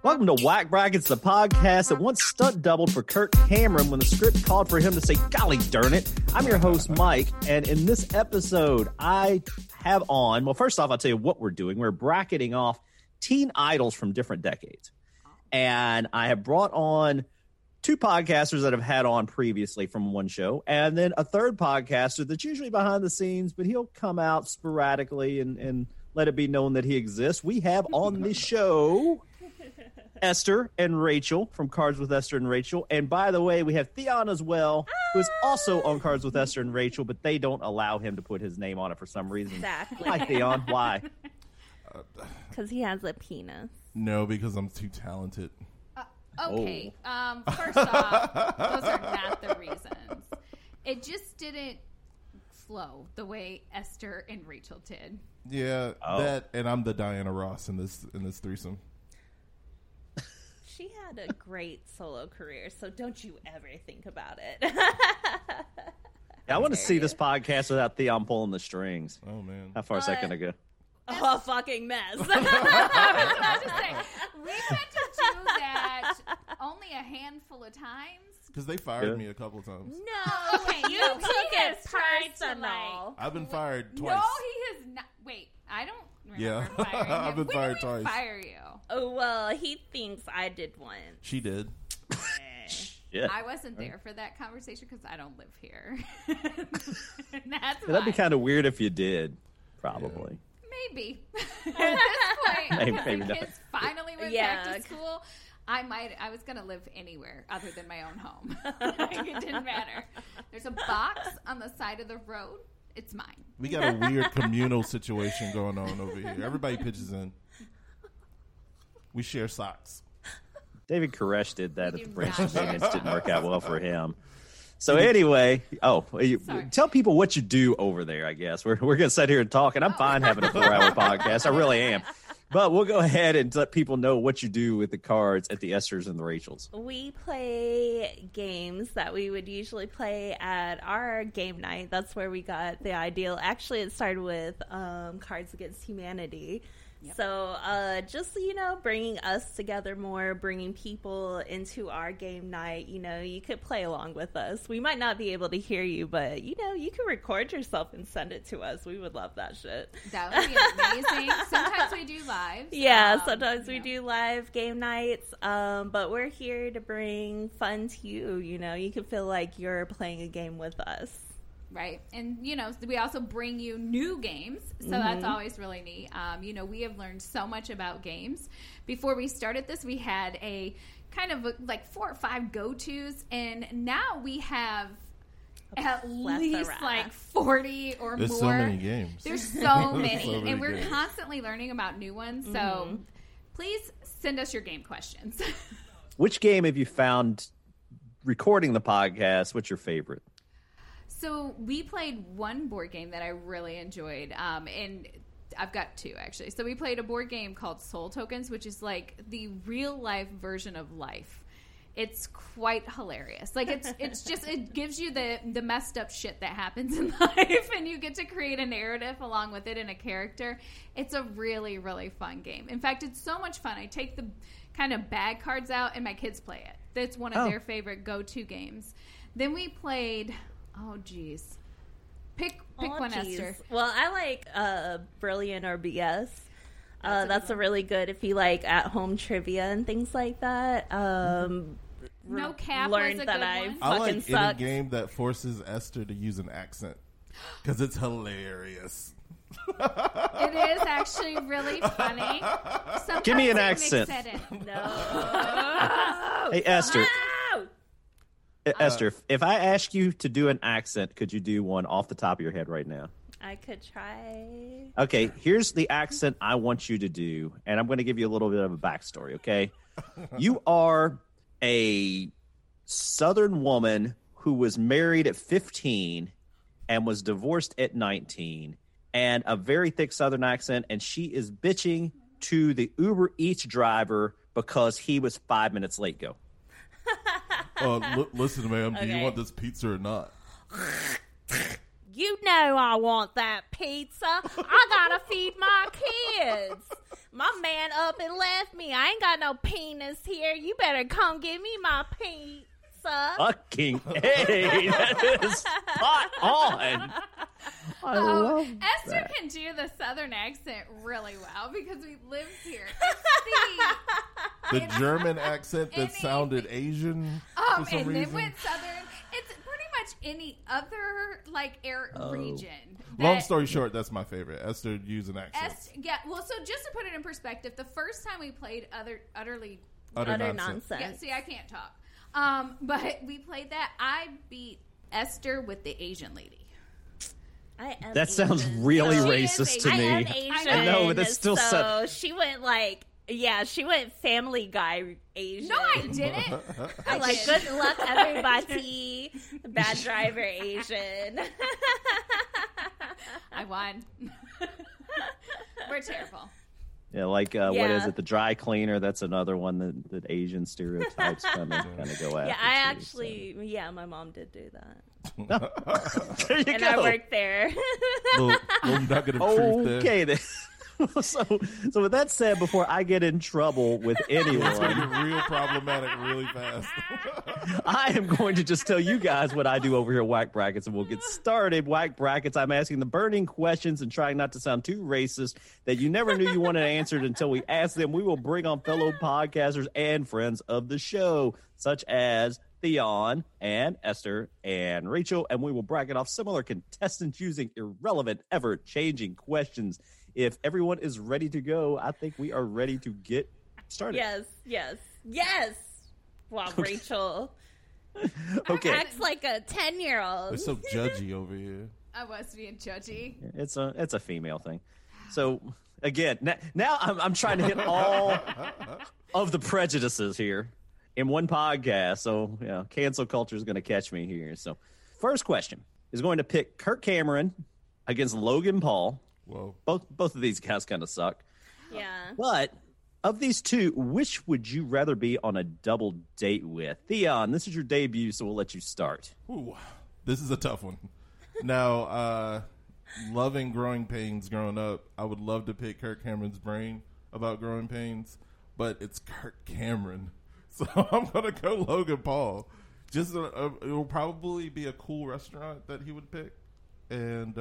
Welcome to Whack Brackets, the podcast that once stunt doubled for Kirk Cameron when the script called for him to say, golly darn it. I'm your host, Mike, and in this episode, I have on, well, first off, I'll tell you what we're doing. We're bracketing off teen idols from different decades. And I have brought on two podcasters that I've had on previously from one show, and then a third podcaster that's usually behind the scenes, but he'll come out sporadically and let it be known that he exists. We have on the show Esther and Rachel from Cards with Esther and Rachel. And by the way, we have Theon as well, who is also on Cards with Esther and Rachel, but they don't allow him to put his name on it for some reason. Exactly. Why, Theon? Why? Because he has a penis. No, because I'm too talented. Okay. First off, those are not the reasons. It just didn't flow the way Esther and Rachel did. Yeah, that, and I'm the Diana Ross in this threesome. She had a great solo career, so don't you ever think about it. Yeah, I want to see this podcast without Theon pulling the strings. Oh, man. How far is that going to go? Oh, fucking mess. I was about to say, we had to do that only a handful of times. Because they fired me a couple times. No, Okay, you no, took he it has tried to, personal. I've been fired twice. No, he has not. Wait, I don't remember firing him. I've been fired When did we twice. fire you? Oh, well, he thinks I did one. She did. Yeah. I wasn't there for that conversation because I don't live here. That's That'd be why. kind of weird if you did, probably. Maybe. At this point, Maybe because the not. kids finally went back to school, I was going to live anywhere other than my own home. It didn't matter. There's a box on the side of the road. It's mine. We got a weird communal situation going on over here. Everybody pitches in. We share socks. David Koresh did that We at the do Branch not. Convenience. Didn't work out well for him. So anyway, Sorry. tell people what you do over there, I guess. We're going to sit here and talk, and I'm fine having a 4-hour podcast. I really am. But we'll go ahead and let people know what you do with the cards at the Esters and the Rachels. We play games that we would usually play at our game night. That's where we got the ideal. Actually, it started with Cards Against Humanity. Yep. So just, bringing us together more, bringing people into our game night. You could play along with us. We might not be able to hear you, but, you can record yourself and send it to us. We would love that shit. That would be amazing. Sometimes we do lives. Yeah, sometimes we do live game nights, but we're here to bring fun to you. You can feel like you're playing a game with us. Right. And, we also bring you new games. So that's always really neat. We have learned so much about games. Before we started this, we had a kind of like 4 or 5 go-tos. And now we have at least like 40 or There's more. so many games. There's so many. So many and we're games. constantly learning about new ones. So please send us your game questions. Which game have you found recording the podcast? What's your favorite? So we played one board game that I really enjoyed, and I've got 2 actually. So we played a board game called Soul Tokens, which is like the real life version of life. It's quite hilarious. Like it gives you the messed up shit that happens in life, and you get to create a narrative along with it and a character. It's a really, really fun game. In fact, it's so much fun. I take the kind of bad cards out, and my kids play it. That's one of their favorite go-to games. Then we played. Oh, geez. Pick one, Esther. Well, I like Brilliant or BS. That's a really good if you like at-home trivia and things like that. No Cap learned was a that good I one. I fucking like sucked. any game that forces Esther to use an accent. Because it's hilarious. It is actually really funny. Sometimes Give me an we accent. mix it in. No. Hey, Esther. No! Esther, if I ask you to do an accent, could you do one off the top of your head right now? I could try. Okay, here's the accent I want you to do, and I'm going to give you a little bit of a backstory, okay? You are a Southern woman who was married at 15 and was divorced at 19, and a very thick Southern accent, and she is bitching to the Uber Eats driver because he was 5 minutes late. Go. Listen, ma'am, do you Okay. want this pizza or not? You know I want that pizza. I gotta feed my kids. My man up and left me. I ain't got no penis here. You better come give me my pizza. Fucking A. That is spot on. I love Esther that. can do the Southern accent really well because we lived here. The German accent that any- sounded Asian for some And reason. then went Southern. It's pretty much any other region. Long that- story short, that's my favorite. Esther using accents. Well, so just to put it in perspective, the first time we played utterly. Utter Utter nonsense. nonsense. Yeah, see, I can't talk. But we played that. I beat Esther with the Asian lady. I am That sounds Asian. really She is racist to I me. am Asian. I know, but that's still so she went like, she went Family Guy Asian. No, I didn't. I'm like, did. good luck, everybody. Bad driver Asian. I won. We're terrible. Yeah, like what Yeah. is it? The dry cleaner. That's another one that Asian stereotypes kind of go after. Yeah, I too, actually, my mom did do that. so. There you And go. I worked there. Little nugget of truth there. Okay, then. So with that said, before I get in trouble with It's going to anyone, get real problematic really fast. I am going to just tell you guys what I do over here at Whack Brackets, and we'll get started. Whack Brackets, I'm asking the burning questions and trying not to sound too racist that you never knew you wanted answered until we ask them. We will bring on fellow podcasters and friends of the show, such as Theon and Esther and Rachel, and we will bracket off similar contestants using irrelevant, ever-changing questions. If everyone is ready to go, I think we are ready to get started. Yes. Wow, Rachel. Okay. Acts like a 10-year-old. They're so judgy over here. I was being judgy. It's a female thing. So again, now I'm trying to hit all of the prejudices here in one podcast. So cancel culture is going to catch me here. So first question is going to pick Kirk Cameron against Logan Paul. Whoa. Both of these guys kind of suck. Yeah. But of these two, which would you rather be on a double date with? Theon, this is your debut, so we'll let you start. Ooh, this is a tough one. Now, loving Growing Pains growing up, I would love to pick Kirk Cameron's brain about Growing Pains, but it's Kirk Cameron. So I'm going to go Logan Paul. Just it will probably be a cool restaurant that he would pick. And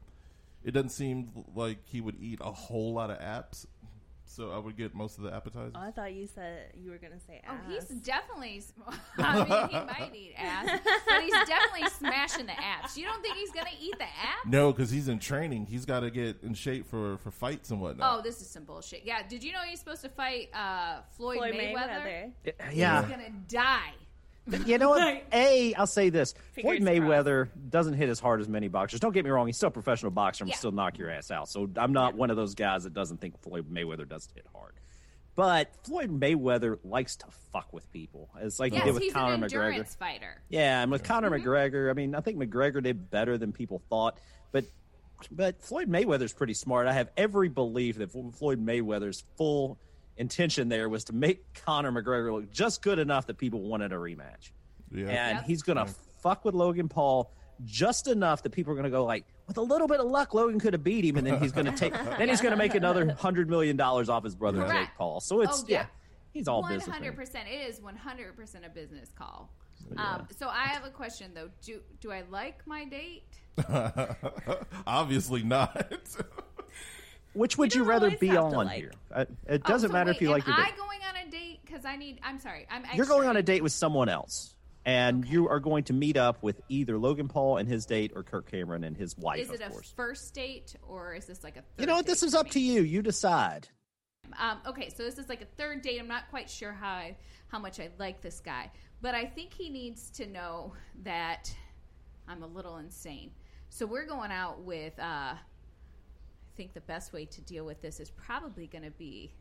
it doesn't seem like he would eat a whole lot of apps. So I would get most of the appetizers. Oh, I thought you said you were going to say ass. Oh, he's definitely. I mean, he might eat ass, but he's definitely smashing the apps. You don't think he's gonna eat the apps? No, because he's in training. He's got to get in shape for fights and whatnot. Oh, this is some bullshit. Yeah, did you know he's supposed to fight Floyd Mayweather. Yeah. He's gonna die. You know what? I'll say this. Floyd Fingers Mayweather doesn't hit as hard as many boxers. Don't get me wrong. He's still a professional boxer and Yeah. still knock your ass out. So I'm not one of those guys that doesn't think Floyd Mayweather doesn't hit hard. But Floyd Mayweather likes to fuck with people. It's like he Yes, did with he's Conor an McGregor. endurance fighter. Yeah, and with Conor McGregor, I mean, I think McGregor did better than people thought. But Floyd Mayweather's pretty smart. I have every belief that Floyd Mayweather's full intention there was to make Conor McGregor look just good enough that people wanted a rematch. Yeah. And Yep. he's going to fuck with Logan Paul just enough that people are going to go like, with a little bit of luck, Logan could have beat him, and then he's going to he's going to make another $100 million off his brother Correct. Jake Paul. So it's he's all business. 100%. It is 100% a business call. So I have a question though. Do I like my date? Obviously not. Which would you don't rather always be have to on like. here? It doesn't matter if you like your Am date. I going on a date? Because I'm sorry. You're going on a date with someone else, and you are going to meet up with either Logan Paul and his date or Kirk Cameron and his wife, Is it of a course. first date or is this like a third You know what? date This is for up me? to you. You decide. Okay, so this is like a third date. I'm not quite sure how much I like this guy, but I think he needs to know that I'm a little insane. So we're going out with. I think the best way to deal with this is probably going to be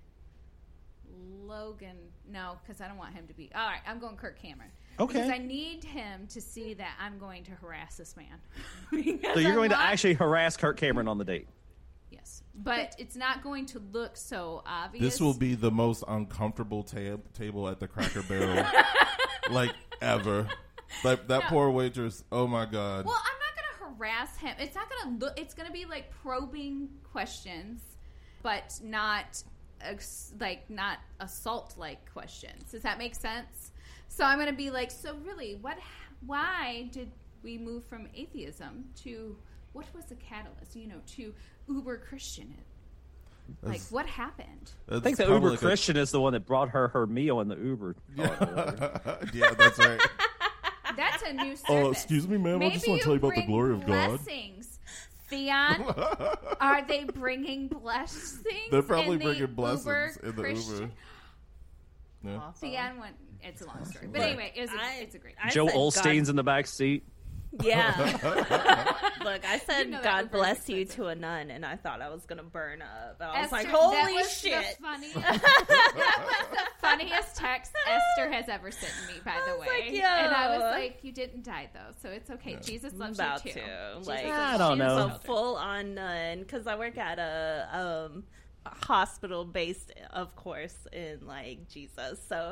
Logan. No, because I don't want him to be. All right, I'm going Kirk Cameron. Okay. Because I need him to see that I'm going to harass this man. So you're going to actually harass Kirk Cameron on the date. Yes, but it's not going to look so obvious. This will be the most uncomfortable table at the Cracker Barrel, like ever. Like that poor waitress. Oh my god. Well, I'm not going to harass him. It's not going to look. It's going to be like probing questions, but not like not assault-like questions. Does that make sense? So I'm going to be like, so really, why did we move from atheism to, what was the catalyst, to uber Christian? Like, what happened? I think the Uber Christian is the one that brought her meal in the Uber. Yeah, that's right. That's a new service. Oh, excuse me, ma'am. I just want to tell you about the glory of God. Blessings. Theon, are they bringing blessings? They're probably in the bringing blessings Uber in the Christian? Uber. Yeah. Awesome. Theon went. It's a long story, but anyway, it's a great. Joe Olstein's in the back seat. Yeah. Look, I said God bless perfectly. you to a nun, and I thought I was going to burn up. I was Esther, like, holy that was shit. that was the funniest text Esther has ever sent me, by the way. like, yo. And I was like, you didn't die, though, so it's okay. Yeah. Jesus I'm loves about you, too. to. Jesus Like, I don't know. She's a full-on nun, because I work at a hospital based, of course, in, like, Jesus. So,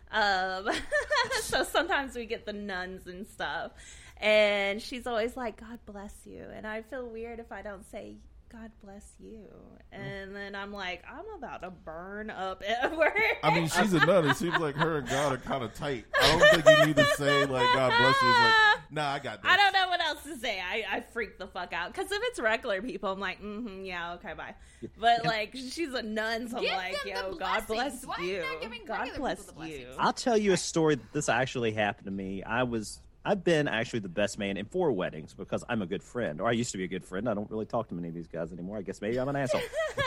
so sometimes we get the nuns and stuff. And she's always like, God bless you. And I feel weird if I don't say, God bless you. And then I'm like, I'm about to burn up everywhere. I mean, she's a nun. It seems like her and God are kind of tight. I don't think you need to say, like, God bless you. It's like, nah, I got this. I don't know what else to say. I freak the fuck out. Because if it's regular people, I'm like, yeah, okay, bye. But, like, she's a nun, so I'm Give like, them yo, the God bless blessings. Why are you you. not giving God regular bless people the you. blessings? I'll tell you a story that this actually happened to me. I've been actually the best man in 4 weddings because I'm a good friend, or I used to be a good friend. I don't really talk to many of these guys anymore. I guess maybe I'm an asshole.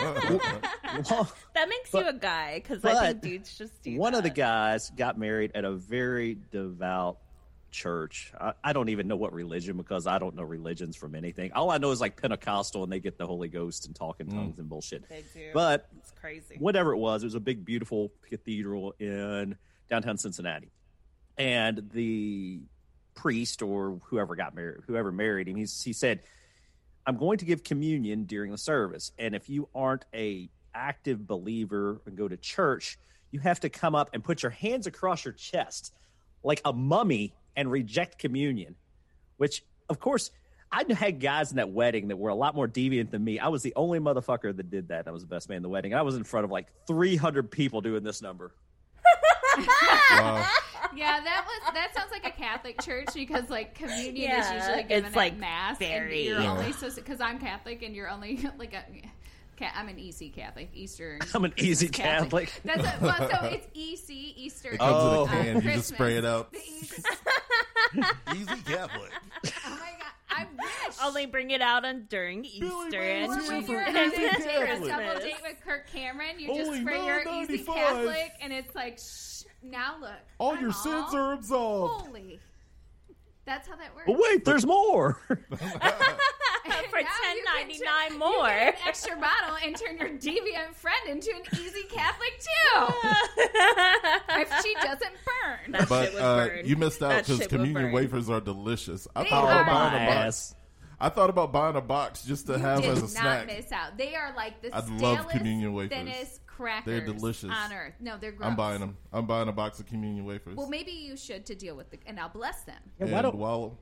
That makes you a guy, because I think dudes just do One that. of the guys got married at a very devout church. I don't even know what religion, because I don't know religions from anything. All I know is like Pentecostal, and they get the Holy Ghost and talk in tongues and bullshit. They do. But It's crazy. whatever it was a big, beautiful cathedral in downtown Cincinnati. And the priest, or whoever married him, he said, I'm going to give communion during the service. And if you aren't a active believer and go to church, you have to come up and put your hands across your chest like a mummy and reject communion, which, of course, I had guys in that wedding that were a lot more deviant than me. I was the only motherfucker that did that. I was the best man in the wedding. I was in front of like 300 people doing this number. Wow. Yeah, that sounds like a Catholic church, because like communion is usually given it's, like, at mass, very- and you're Yeah. only because I'm Catholic and you're only like I'm an EC Catholic, Easter. I'm an easy Catholic. That's so it's EC Easter. It comes in a can. You Christmas. just spray it out. The East- Easy Catholic. Oh my god, I wish. Only bring it out during Easter and Billy, When you're for having Easy a Catholic. double date with Kirk Cameron, you just Only spray your Easy $9.95. Catholic, and it's like, shh, now look. All I'm your sins are absolved. holy. That's how that works. But wait, there's more. for Now you can $10.99 more. You get an extra bottle and turn your deviant friend into an Easy Catholic too. If she doesn't burn. That shit But would burn. you missed out That because shit would communion burn. wafers are delicious. I They thought are. about buying a box. Ass. I thought about buying a box just to have Did as a not snack. miss out. They are like the I stalest, love communion wafers. thinnest crackers They're delicious. on earth. No, they're gross. I'm buying them. I'm buying a box of communion wafers. Well, maybe you should to deal with and I'll bless them. Yeah, and why don't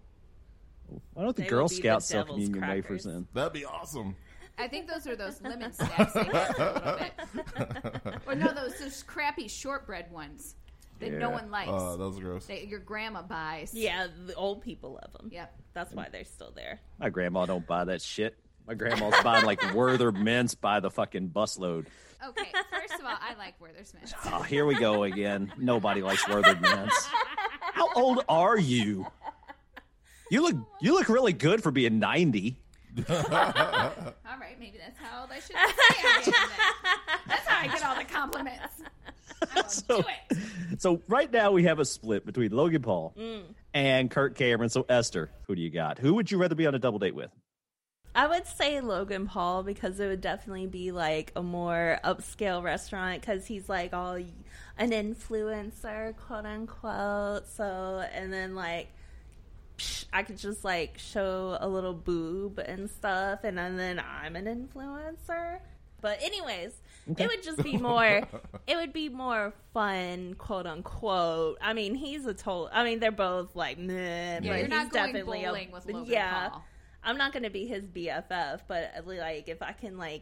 the They Girl will be the Scouts sell devil's communion crackers. wafers then? that'd be awesome. I think those are those lemon snacks they have a little bit. Or no, those crappy shortbread ones that no Yeah. one likes. Those are gross. That your grandma buys. Yeah, the old people love them. Yep. That's why they're still there. My grandma don't buy that shit. My grandma's buying like Werther mints by the fucking busload. Okay, first of all, I like Werther's mints. Oh, here we go again. Nobody likes Werther mints. How old are you? You look really good for being 90. All right, maybe that's how old I should say I am then. That's how I get all the compliments. I will do it. So right now we have a split between Logan Paul and Kirk Cameron. So Esther, who do you got? Who would you rather be on a double date with? I would say Logan Paul, because it would definitely be like a more upscale restaurant, because he's like all an influencer, quote unquote. So, and then like I could just like show a little boob and stuff, and then I'm an influencer. But anyways, it would just be more. It would be more fun, quote unquote. I mean, they're both like meh, Yeah, but you're not he's going definitely bowling with Logan yeah. Paul. I'm not going to be his BFF, but like if I can like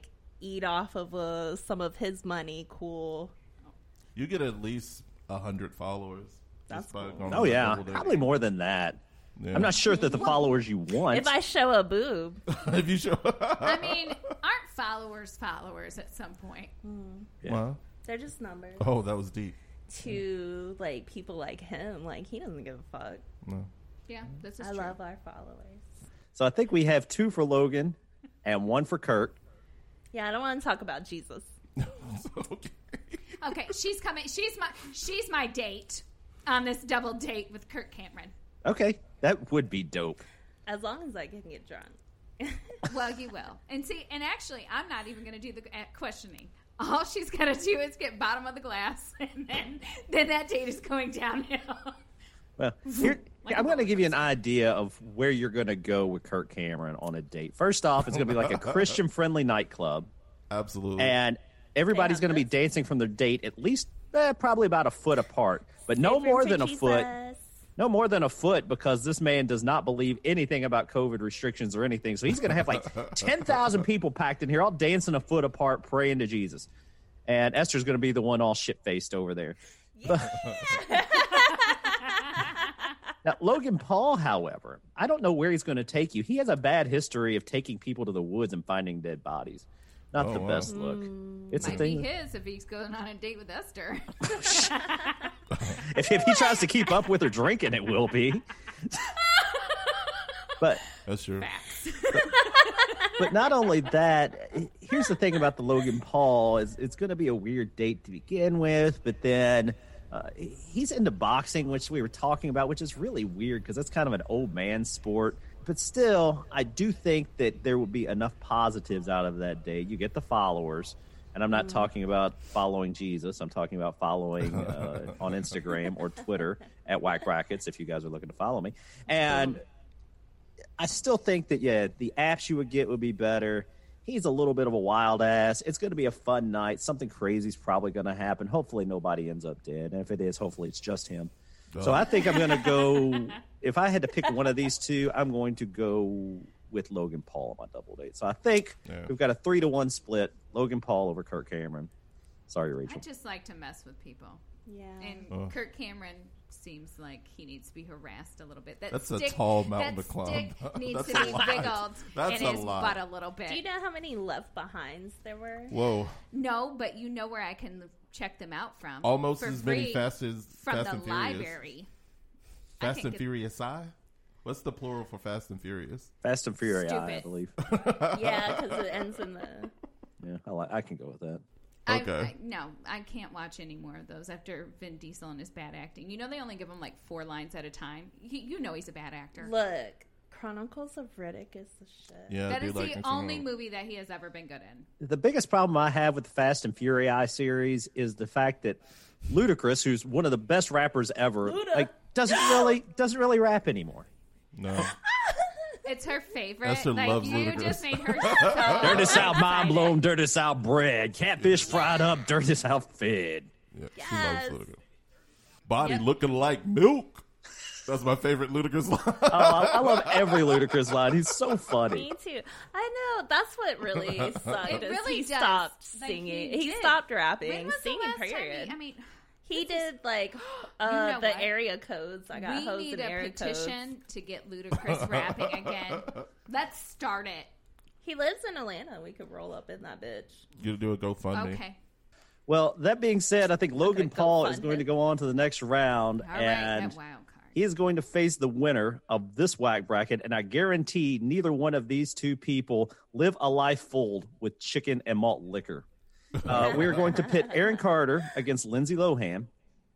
eat off of some of his money, cool. You get at least 100 followers. That's just by cool. going Oh on a yeah, double date. probably more than that. Yeah. I'm not sure that the followers you want. If I show a boob, If you show, I mean, aren't followers at some point? Yeah. Well, they're just numbers oh, that was deep. to like people like him. Like he doesn't give a fuck. No. Yeah, this is I true. love our followers. So I think we have 2 for Logan and 1 for Kurt. Yeah, I don't want to talk about Jesus. Okay. Okay, she's coming. She's my date on this double date with Kirk Cameron. Okay, that would be dope. As long as I can get drunk. Well, you will. And see, and actually, I'm not even going to do the questioning. All she's got to do is get bottom of the glass, and then that date is going downhill. Well, here, Like I'm a going to roller give you an idea of where you're going to go with Kirk Cameron on a date. First off, it's going to be like a Christian-friendly nightclub, Absolutely. and everybody's going to be dancing from their date at least probably about a foot apart, but no Save room more for than a foot. Jesus. No more than a foot, because this man does not believe anything about COVID restrictions or anything. So he's going to have like 10,000 people packed in here, all dancing a foot apart, praying to Jesus. And Esther's going to be the one all shit-faced over there. Now, Logan Paul, however, I don't know where he's going to take you. He has a bad history of taking people to the woods and finding dead bodies. Not the wow. best look. It's a Might be thing. his if he's going on a date with Esther. If he tries to keep up with her drinking, it will be. But That's true. But not only that, here's the thing about the Logan Paul is it's going to be a weird date to begin with, but then he's into boxing, which we were talking about, which is really weird because that's kind of an old man sport. But still, I do think that there will be enough positives out of that date. You get the followers, and I'm not talking about following Jesus. I'm talking about following on Instagram or Twitter at Whack Rackets if you guys are looking to follow me. And I still think that, yeah, the apps you would get would be better. He's a little bit of a wild ass. It's going to be a fun night. Something crazy is probably going to happen. Hopefully nobody ends up dead. And if it is, hopefully it's just him. So I think I'm going to go, if I had to pick one of these two, I'm going to go with Logan Paul on my double date. So I think we've got a 3-1 split. Logan Paul over Kirk Cameron. Sorry, Rachel. I just like to mess with people. Yeah. And Kirk Cameron seems like he needs to be harassed a little bit. That's a tall mountain that to climb. stick needs That's to a be lot. wiggled That's in a his lot. butt a little bit. Do you know how many left behinds there were? Whoa. No, but you know where I can check them out from. Almost for as many free Fast and the Furious. library. I Fast can't and get- Furious I? What's the plural for Fast and Furious? Fast and Furious, I Stupid. believe. Yeah, because it ends in the. Yeah, I can go with that. Okay. No, I can't watch any more of those after Vin Diesel and his bad acting. You know they only give him like 4 lines at a time. You know he's a bad actor. Look, Chronicles of Riddick is the shit. Yeah, That I is do like the me some only of- movie that he has ever been good in. The biggest problem I have with the Fast and Furious series is the fact that Ludacris, who's one of the best rappers ever, like doesn't really rap anymore. No. It's her favorite. Esther like loves you Ludacris. just made her so Dirty South mind excited. blown, dirty South bread, catfish fried up, dirty South fed. Yeah, Yes. she loves Ludacris. Body looking like milk. That's my favorite Ludacris line. Oh, I love every Ludacris line. He's so funny. Me too. I know. That's what really sucked. It is really he does. stopped Like, singing. he He did. stopped When rapping. was the Singing, last time period. I mean, He did like know the what? area codes. I got we hoes need and a area petition codes. to get Ludacris rapping again. Let's start it. He lives in Atlanta. We could roll up in that bitch. You do a GoFundMe. Okay. Well, that being said, I think Logan go Paul fund is going him. to go on to the next round, All right. and That wild card. he is going to face the winner of this whack bracket. And I guarantee neither one of these two people live a life full with chicken and malt liquor. We are going to pit Aaron Carter against Lindsay Lohan.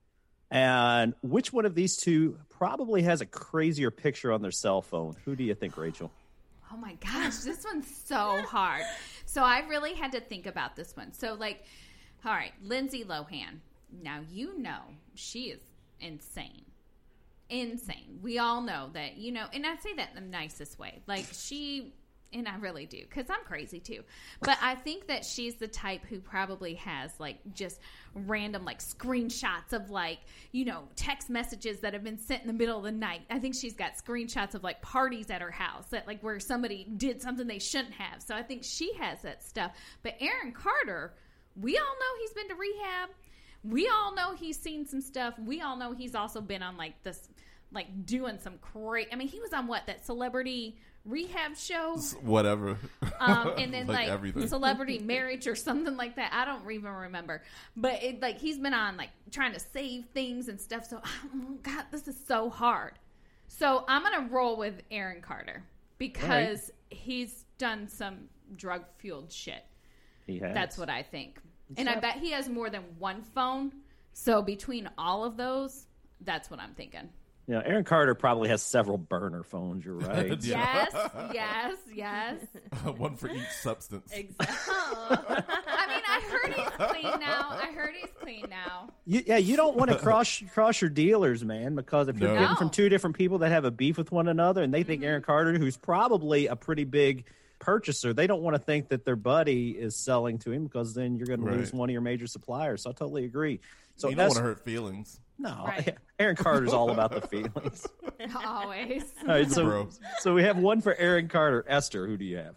And which one of these two probably has a crazier picture on their cell phone? Who do you think, Rachel? Oh my gosh, this one's so hard. So I really had to think about this one. So like, all right, Lindsay Lohan. Now you know she is insane. Insane. We all know that, you know, and I say that in the nicest way. Like she And I really do, because I'm crazy too. But I think that she's the type who probably has like just random like screenshots of like, you know, text messages that have been sent in the middle of the night. I think she's got screenshots of like parties at her house that like where somebody did something they shouldn't have. So I think she has that stuff. But Aaron Carter, we all know he's been to rehab. We all know he's seen some stuff. We all know he's also been on like this, like doing some crazy. I mean, he was on what, that celebrity rehab show, whatever, and then like everything. Celebrity Marriage or something like that. I don't even remember, but it, like he's been on like trying to save things and stuff. So oh God, this is so hard. So I'm gonna roll with Aaron Carter because he's done some drug fueled shit. He has. That's what I think, and I bet he has more than one phone. So between all of those, that's what I'm thinking. You know, Aaron Carter probably has several burner phones. You're right. Yes, yes. One for each substance. Exactly. I mean, I heard he's clean now. You don't want to cross your dealers, man, because if you're No. getting from two different people that have a beef with one another, and they think Aaron Carter, who's probably a pretty big purchaser, they don't want to think that their buddy is selling to him, because then you're going to lose one of your major suppliers. So I totally agree. So You don't want to hurt feelings. No, Right. Aaron Carter's all about the feelings. Always. All right, Bro. so we have one for Aaron Carter. Esther, who do you have?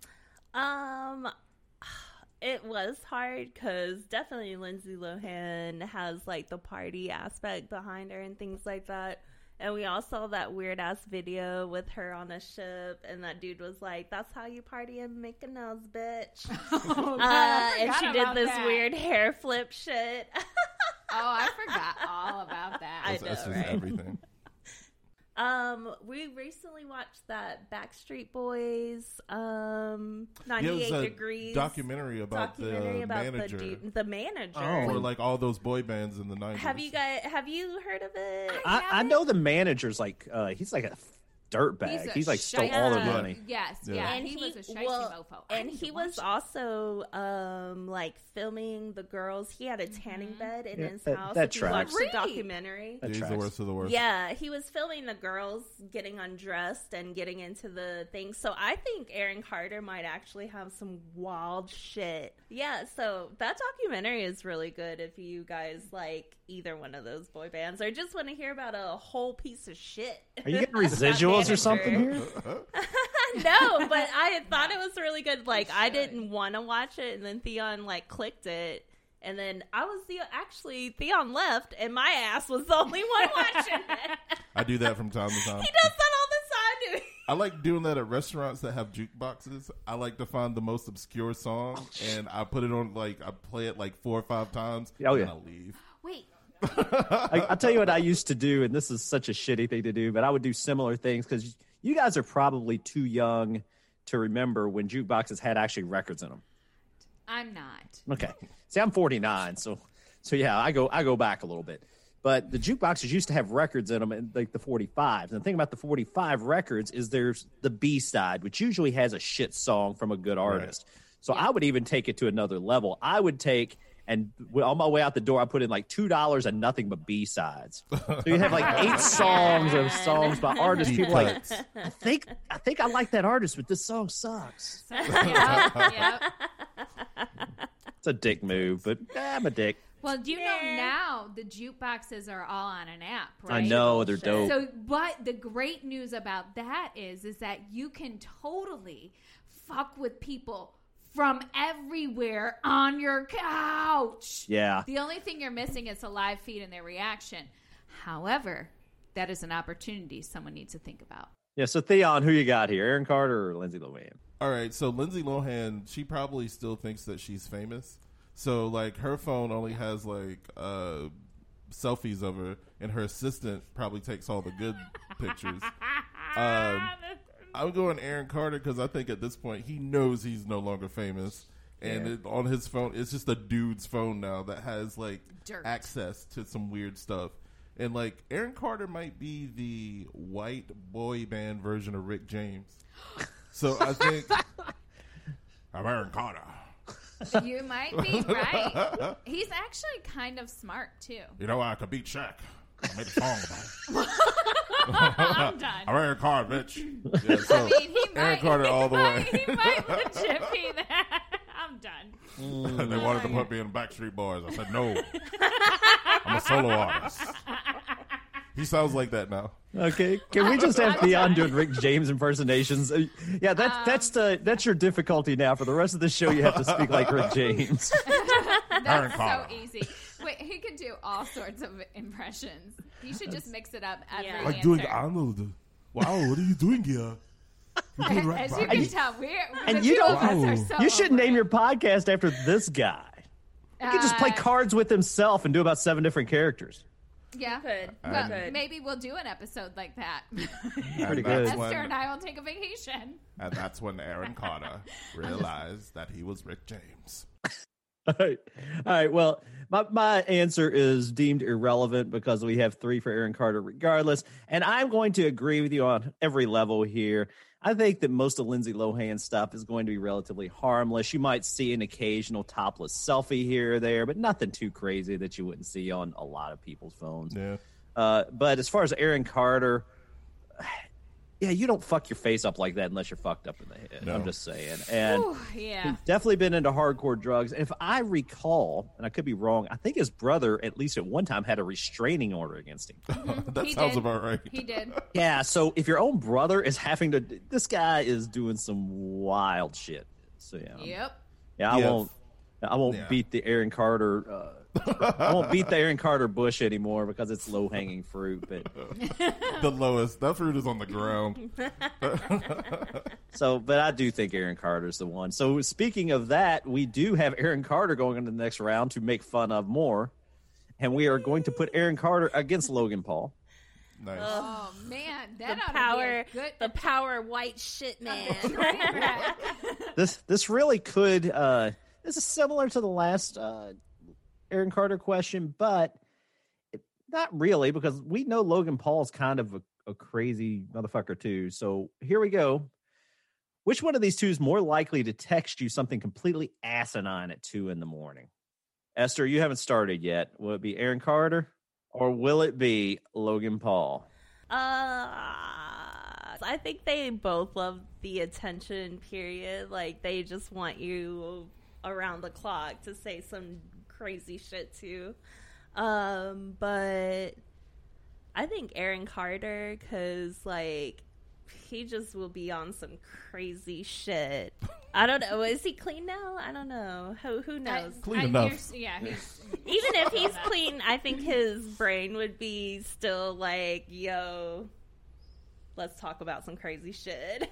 It was hard because definitely Lindsay Lohan has like the party aspect behind her and things like that. And we all saw that weird ass video with her on a ship, and that dude was like, "That's how you party in Mykonos, bitch." Oh, God, I and she forgot did about this that. weird hair flip shit. Oh, I forgot all about that. I know, That's just right? everything. We recently watched that Backstreet Boys, 98 it was a Degrees documentary about the manager. the manager. For like all those boy bands in the 90s. Have you heard of it? I know the manager's like he's like a dirtbag. He's like stole all their shite. money. Yes, Yeah. yeah. And he was a shicey mofo. I And need he to was watch also like filming the girls. He had a tanning bed in his that- house. that If you tracks. watched the documentary. That He's the tracks. worst of the worst. Yeah, he was filming the girls getting undressed and getting into the thing. So I think Aaron Carter might actually have some wild shit. Yeah, so that documentary is really good if you guys like either one of those boy bands or just want to hear about a whole piece of shit. Are you getting about residuals or manager. something here? No, but I thought it was really good. Like, I didn't want to watch it, and then Theon, like, clicked it. And then Theon left, and my ass was the only one watching it. I do that from time to time. He does that all the time to me. I like doing that at restaurants that have jukeboxes. I like to find the most obscure song, and I put it on, like, I play it like 4 or 5 times, Oh, and yeah. I leave. Wait, I'll tell you what I used to do, and this is such a shitty thing to do, but I would do similar things because you guys are probably too young to remember when jukeboxes had actually records in them. I'm not. Okay. See, I'm 49, so yeah, I go back a little bit. But the jukeboxes used to have records in them, like the 45s. And the thing about the 45 records is there's the B side, which usually has a shit song from a good artist. So I would even take it to another level. I would take, and on my way out the door, I put in like $2 and nothing but B sides. So you have like 8 songs by artists. Deep People like, cuts. I think I like that artist, but this song sucks. Yep. It's a dick move, but I'm a dick. Well, do you know now the jukeboxes are all on an app, right? I know, they're dope. So, but the great news about that is that you can totally fuck with people from everywhere on your couch. Yeah. The only thing you're missing is a live feed and their reaction. However, that is an opportunity someone needs to think about. Yeah, so Theon, who you got here? Aaron Carter or Lindsay Lohan? All right, so Lindsay Lohan, she probably still thinks that she's famous. So, like, her phone only has, like, selfies of her, and her assistant probably takes all the good pictures. I'm going Aaron Carter because I think at this point he knows he's no longer famous. And on his phone, it's just a dude's phone now that has, like, Dirt. access to some weird stuff. And, like, Aaron Carter might be the white boy band version of Rick James. So I think I'm Aaron Carter. You might be right. He's actually kind of smart, too. You know, I could beat Shaq. I made a song about it. I'm done. I'm Aaron Carter, bitch. Yeah, so I mean, he Aaron might. Carter all the way. He might legit be that. I'm done. They wanted to put me in Backstreet Boys. I said, no. I'm a solo artist. He sounds like that now. Okay, can we just have Theon doing Rick James impersonations? Yeah, that's your difficulty now. For the rest of the show, you have to speak like Rick James. Aaron That's so Carter. easy. Wait, he can do all sorts of impressions. You should just mix it up every Yeah. answer. Like doing Arnold. Wow, what are you doing here? You're doing right As by you can me. tell, And the you two don't- of us are Wow. so You should over name it. your podcast after this guy. He could just play cards with himself and do about 7 different characters. Yeah. Good. Well, Good. maybe we'll do an episode like that. Pretty And good. that's Esther and I will take a vacation. And that's when Aaron Carter realized that he was Rick James. All right. Well, my answer is deemed irrelevant because we have 3 for Aaron Carter regardless. And I'm going to agree with you on every level here. I think that most of Lindsay Lohan's stuff is going to be relatively harmless. You might see an occasional topless selfie here or there, but nothing too crazy that you wouldn't see on a lot of people's phones. Yeah. But as far as Aaron Carter, yeah, you don't fuck your face up like that unless you're fucked up in the head. No. I'm just saying. And Ooh, yeah. he's definitely been into hardcore drugs. And if I recall, and I could be wrong, I think his brother, at least at one time, had a restraining order against him. That He sounds did. about right. He did. Yeah, so if your own brother is having to, this guy is doing some wild shit. So yeah, Yep. yeah, I Yes. won't Yeah. beat the Aaron Carter. I won't beat the Aaron Carter bush anymore because it's low hanging fruit. But The lowest. That fruit is on the ground. but I do think Aaron Carter's the one. So speaking of that, we do have Aaron Carter going into the next round to make fun of more, and we are going to put Aaron Carter against Logan Paul. Nice. Oh man, The that ought power, to be a good. the power white shit man. train wreck. This really could. This is similar to the last Aaron Carter question, but not really because we know Logan Paul's kind of a crazy motherfucker too. So here we go. Which one of these two is more likely to text you something completely asinine at 2 a.m? Esther, you haven't started yet. Will it be Aaron Carter or will it be Logan Paul? I think they both love the attention period. Like they just want you around the clock to say some crazy shit too. But I think Aaron Carter, because like he just will be on some crazy shit. I don't know. Is he clean now? I don't know. Who knows? Clean enough. Yeah, he's Even if he's clean, I think his brain would be still like, yo, let's talk about some crazy shit.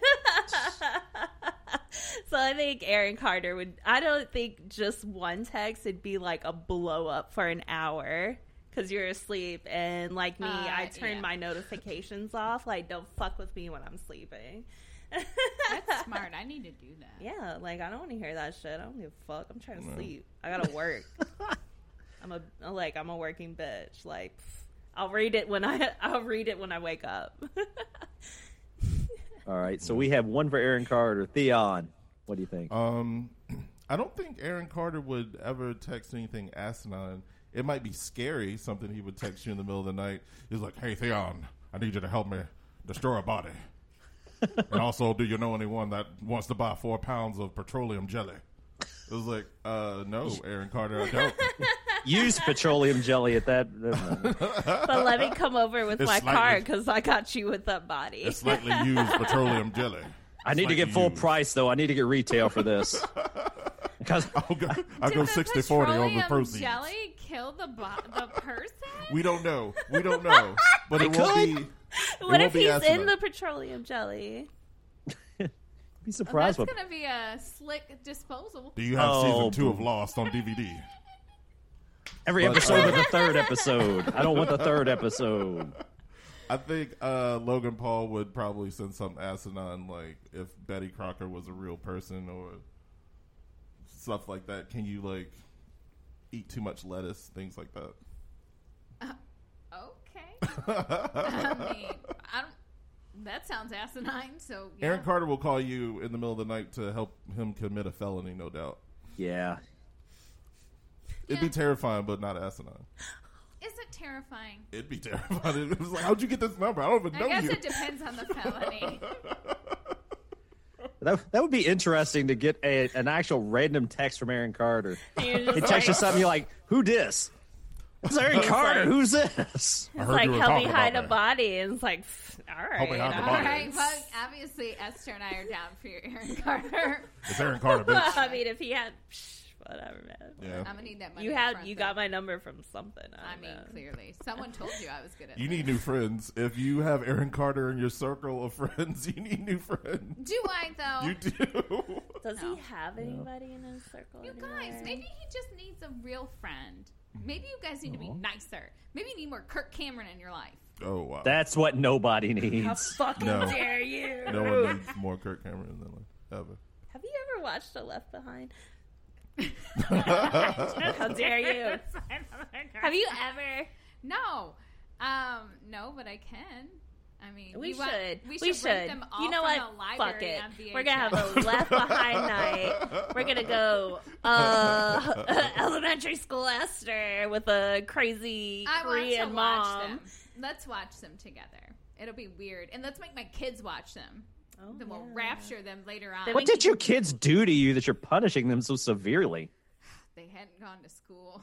So I think Aaron Carter would, I don't think just one text would be like a blow up for an hour because you're asleep. And like me, I turn yeah. my notifications off. Like, don't fuck with me when I'm sleeping. That's smart. I need to do that. Yeah, like I don't want to hear that shit. I don't give a fuck. I'm trying to sleep. I gotta work. I'm a working bitch. Like I'll read it when I wake up. All right. So we have one for Aaron Carter. Theon, what do you think? I don't think Aaron Carter would ever text anything asinine. It might be scary, something he would text you in the middle of the night. He's like, hey, Theon, I need you to help me destroy a body. And also, do you know anyone that wants to buy 4 pounds of petroleum jelly? It was like, no, Aaron Carter, I don't. Use petroleum jelly at that. But let me come over with It's my slightly- card because I got you with that body. It's slightly used petroleum jelly. I need to get Slightly full used. price, though. I need to get retail for this. Because I'll go Did the 60-40 on the petroleum proceeds. jelly kill the person? We don't know. But it It won't could. be. What won't if be he's asinine. in the petroleum jelly? be surprised That's what. going to be a slick disposal. Do you have Oh, season 2 of boo. Lost on DVD? Every But, episode with the third episode. I don't want the third episode. I think Logan Paul would probably send something asinine, like if Betty Crocker was a real person or stuff like that. Can you like eat too much lettuce? Things like that. Okay. I mean, that sounds asinine, so yeah. Aaron Carter will call you in the middle of the night to help him commit a felony, no doubt. Yeah. It'd be terrifying, but not asinine. Is it terrifying. It'd be terrifying. It was like, how'd you get this number? I don't even know I guess you. it depends on the felony. That would be interesting to get an actual random text from Aaron Carter. You're just He texts you something, you're like, who dis? It's Aaron Carter. Who's this? It's heard like you were help me talking hide about a that. body, and it's like, all right, Help me hide the All body. right, well, obviously Esther and I are down for your Aaron Carter. It's Aaron Carter, bitch. I mean, if he had, whatever, man. Yeah. I'm gonna need that money. You got my number from something. I mean, clearly, someone told you I was good at. You this. need new friends. If you have Aaron Carter in your circle of friends, you need new friends. Do I though? You do. Does No. he have anybody in his circle? You anymore? guys, maybe he just needs a real friend. Maybe you guys need to be nicer. Maybe you need more Kirk Cameron in your life. Oh, wow. That's what nobody How needs. fucking No. dare you? No one needs more Kirk Cameron than like, ever. Have you ever watched The Left Behind? How dare you? Have you ever? No, no, but I can. I mean, We want- should. We We should. Rent should. them all You know from what? the library Fuck it. on VHS. We're gonna have a Left Behind night. We're gonna go elementary school Esther with a crazy I want to Korean watch mom. them. Let's watch them together. It'll be weird, and let's make my kids watch them. Oh, Then we'll yeah. rapture them later on. Then What did your kids do to you that you're punishing them so severely? They hadn't gone to school.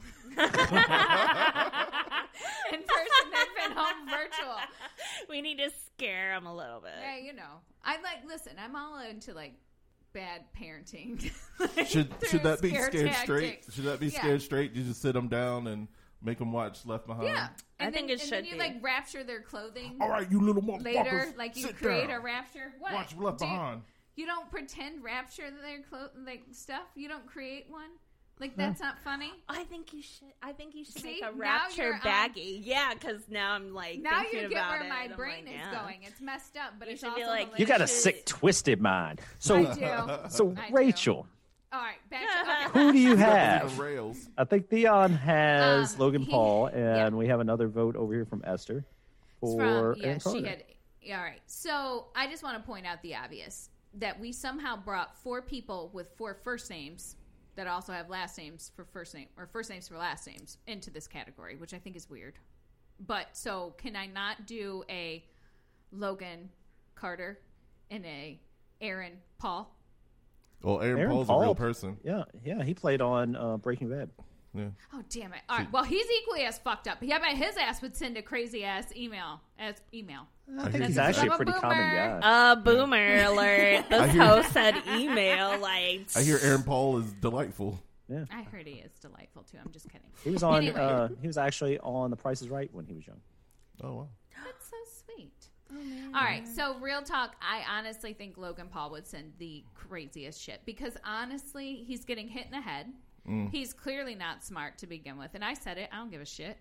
In person, they've been home virtual. We need to scare them a little bit. Yeah, you know. Listen, I'm all into like bad parenting. Should that be Scare scared straight? tactics. Should that be Yeah. scared straight? You just sit them down and make them watch Left Behind? Yeah. I think it and should then you be. like rapture their clothing All right, you little motherfuckers. later. Like you sit create down. a rapture. What? Watch Left Do you- Behind. You don't pretend rapture their stuff. You don't create one. Like that's not funny. I think you should. See, make now a rapture you're on- baggie. Yeah, because now I'm like Now thinking you get about where it, my and I'm brain like, is yeah. going. It's messed up, but You it's should also be like, hilarious. You got a should- sick, twisted mind. I So, do. I do. Rachel, All right, back to who do you The have? rails. I think Theon has Logan he- Paul, and yeah. we have another vote over here from Esther It's for from, Aaron Carter. she had. All right, so I just want to point out the obvious that we somehow brought 4 people with 4 first names that also have last names for first name or first names for last names into this category, which I think is weird. But so can I not do a Logan Carter and a Aaron Paul? Well, Aaron Paul's Paul, a real person. Yeah, he played on Breaking Bad. Yeah. Oh damn it! All right, well he's equally as fucked up. Yeah, but his ass would send a crazy ass email. I think hear he's you. actually I'm a a pretty common boomer. guy. Boomer alert. This hear- host said email. Like, I hear Aaron Paul is delightful. I heard he is delightful too. I'm just kidding. He was on. Anyway. He was actually on The Price Is Right when he was young. Oh, wow. That's so sweet. All right, so real talk. I honestly think Logan Paul would send the craziest shit because honestly, he's getting hit in the head. He's clearly not smart to begin with, and I said it. I don't give a shit.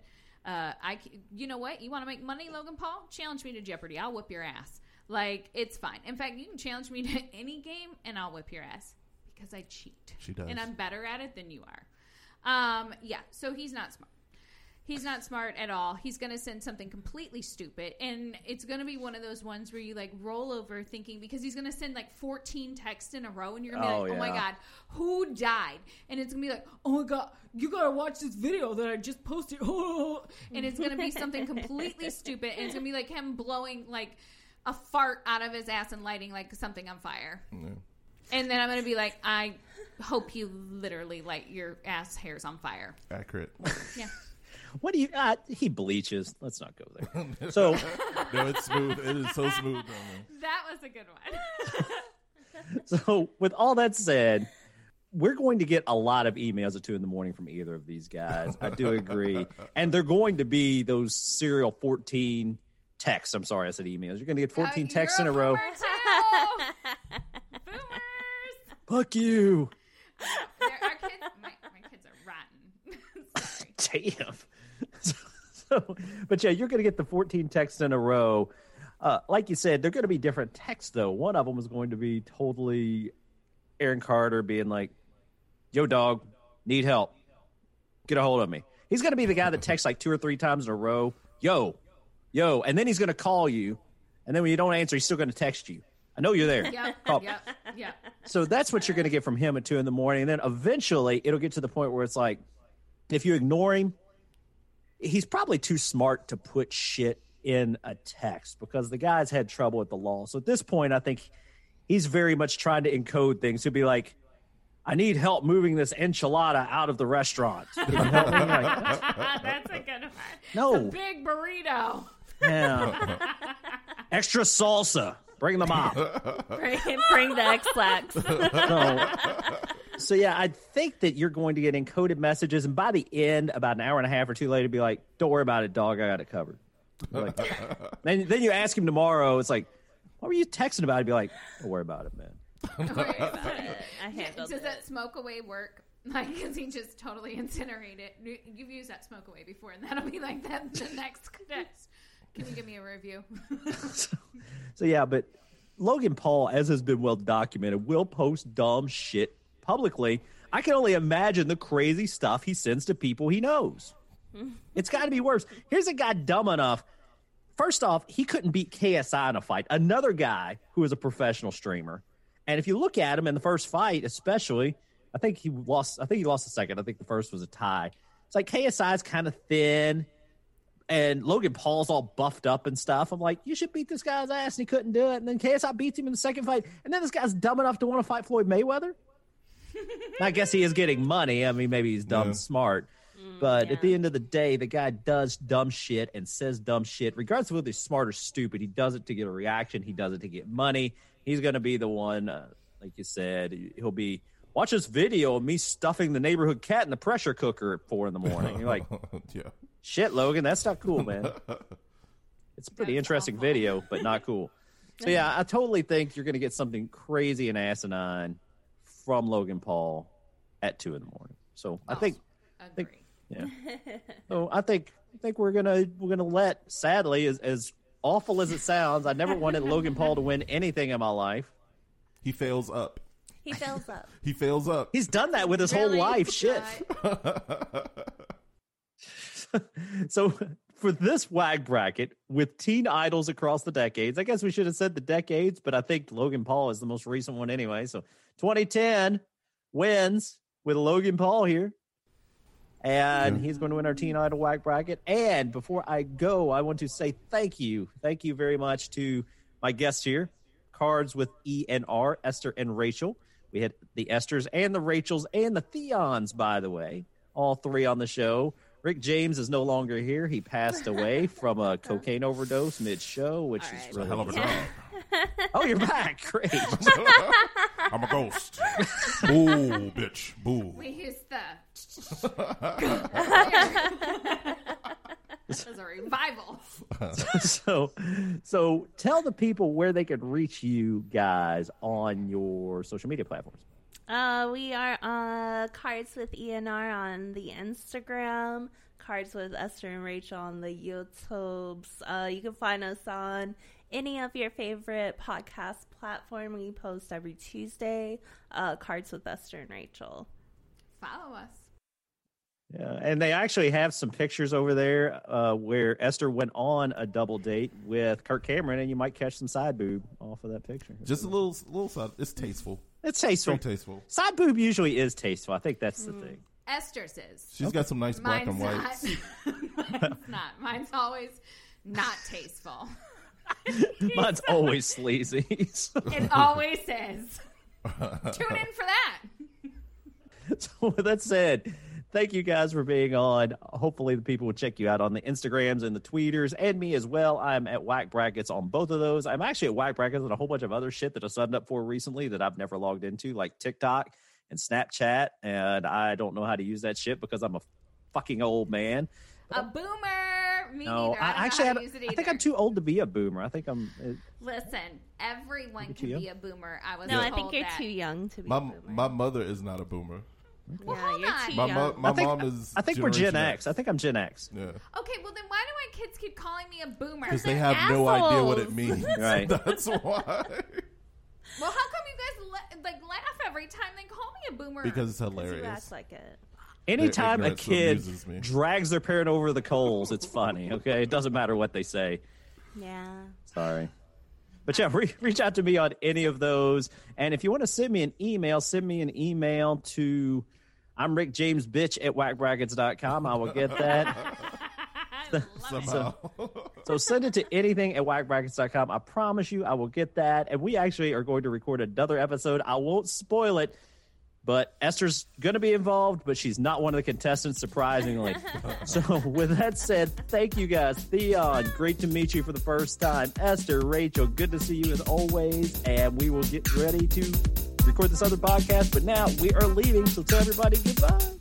You know what? You want to make money, Logan Paul? Challenge me to Jeopardy. I'll whip your ass. Like it's fine. In fact, you can challenge me to any game, and I'll whip your ass because I cheat. She does. And I'm better at it than you are. Yeah. So he's not smart. He's not smart at all. He's going to send something completely stupid. And it's going to be one of those ones where you like roll over thinking because he's going to send like 14 texts in a row and you're going to be like, oh my yeah. God, who died? And it's going to be like, oh my God, you got to watch this video that I just posted. And it's going to be something completely stupid. And it's going to be like him blowing like a fart out of his ass and lighting like something on fire. Yeah. And then I'm going to be like, I hope you literally light your ass hairs on fire. Accurate. Yeah. What do you? He bleaches. Let's not go there. So, No, it's smooth. It is so smooth. Man. That was a good one. so with all that said, we're going to get a lot of emails at 2 a.m. from either of these guys. I do agree, and they're going to be those serial 14 texts. I'm sorry, I said emails. You're going to get 14 texts in a row. Boomers. Fuck you. Our kids, my kids are rotten. Sorry. Damn. But yeah, you're going to get the 14 texts in a row. Like you said, they're going to be different texts, though. One of them is going to be totally Aaron Carter being like, yo, dog, need help. Get a hold of me. He's going to be the guy that texts like 2 or 3 times in a row, yo. And then he's going to call you. And then when you don't answer, he's still going to text you. I know you're there. Call. Yep. So that's what you're going to get from him at 2 a.m. And then eventually it'll get to the point where it's like, if you ignore him, he's probably too smart to put shit in a text because the guy's had trouble with the law. So at this point, I think he's very much trying to encode things. He'll be like, I need help moving this enchilada out of the restaurant. Can you help me? Like, That's a good one. No. It's a big burrito. yeah. Extra salsa. Bring them out. Bring the X-Lax. So, yeah, I think that you're going to get encoded messages, and by the end, about an hour and a half or two later, be like, don't worry about it, dog. I got it covered. Like, then you ask him tomorrow, it's like, what were you texting about? He'd be like, don't worry about it, man. I handled Does it. that smoke away work? Like, because he just totally incinerate it. You've used that smoke away before, and that'll be like that. The next text. Can you give me a review? So yeah, but Logan Paul, as has been well documented, will post dumb shit publicly. I can only imagine the crazy stuff he sends to people he knows. It's got to be worse. Here's a guy dumb enough. First off, he couldn't beat KSI in a fight. Another guy who is a professional streamer. And if you look at him in the first fight, especially, I think he lost the second. I think the first was a tie. It's like KSI's kind of thin, and Logan Paul's all buffed up and stuff. I'm like, you should beat this guy's ass, and he couldn't do it. And then KSI beats him in the second fight, and then this guy's dumb enough to want to fight Floyd Mayweather? I guess he is getting money. I mean, maybe he's dumb and smart. But at the end of the day, the guy does dumb shit and says dumb shit. Regardless of whether he's smart or stupid, he does it to get a reaction. He does it to get money. He's going to be the one, like you said, he'll be, watch this video of me stuffing the neighborhood cat in the pressure cooker at 4 a.m. You're like, Yeah. shit, Logan, that's not cool, man. It's a pretty interesting video, but not cool. So, yeah, I totally think you're going to get something crazy and asinine from Logan Paul at 2 a.m. So I think, yeah. So I think we're gonna let, sadly, as awful as it sounds, I never wanted Logan Paul to win anything in my life. He fails up. He fails up. He fails up. He's done that with his whole life. Shit. So for this WAG bracket with teen idols across the decades, I guess we should have said the decades, but I think Logan Paul is the most recent one anyway. So 2010 wins with Logan Paul here. And he's going to win our Teen Idol WAG bracket. And before I go, I want to say thank you. Thank you very much to my guests here, Cards with ENR, Esther and Rachel. We had the Esthers and the Rachels and the Theons, by the way, all three on the show. Rick James is no longer here. He passed away from a cocaine overdose mid-show, which is really... a hell of a job. Oh, you're back. Great. I'm a ghost. Boo, bitch. Boo. We used the... This is a revival. So tell the people where they could reach you guys on your social media platforms. We are Cards with ENR on the Instagram, Cards with Esther and Rachel on the YouTubes. You can find us on any of your favorite podcast platform. We post every Tuesday, Cards with Esther and Rachel. Follow us. Yeah, and they actually have some pictures over there where Esther went on a double date with Kirk Cameron, and you might catch some side boob off of that picture. Just a little side. It's tasteful. It's tasteful. Very tasteful. Side boob usually is tasteful. I think that's the thing. Esther's is. She's got some nice black and whites. Mine's not. Mine's always not tasteful. Mine's always sleazy. It always is. Tune in for that. So with that said, thank you guys for being on. Hopefully the people will check you out on the Instagrams and the Tweeters, and me as well. I'm at Whack Brackets on both of those. I'm actually at Whack Brackets and a whole bunch of other shit that I signed up for recently that I've never logged into, like TikTok and Snapchat, and I don't know how to use that shit because I'm a fucking old man. A boomer. Me No, neither. I think I'm too old to be a boomer. I think I'm... Listen, everyone can be a boomer. I think you're too young to be a boomer. My mother is not a boomer. Well, Yeah, hold you're on. too My young. mom is. I think we're Gen Generation X. I think I'm Gen X. Yeah, Okay, well then why do my kids keep calling me a boomer? because they have no idea what it means. Right. That's why. Well, how come you guys laugh every time they call me a boomer? Because it's You hilarious. act like it. Anytime a ignorance kid amuses me. drags their parent over the coals, it's funny, okay? It doesn't matter what they say. Yeah. Sorry. But yeah, reach out to me on any of those. And if you want to send me an email to I'm Rick James Bitch at whackbrackets.com. I will get that. somehow. So send it to anything at whackbrackets.com. I promise you I will get that. And we actually are going to record another episode. I won't spoil it, but Esther's going to be involved, but she's not one of the contestants, surprisingly. So with that said, thank you guys. Theon, great to meet you for the first time. Esther, Rachel, good to see you as always. And we will get ready to record this other podcast. But now we are leaving, so tell everybody goodbye.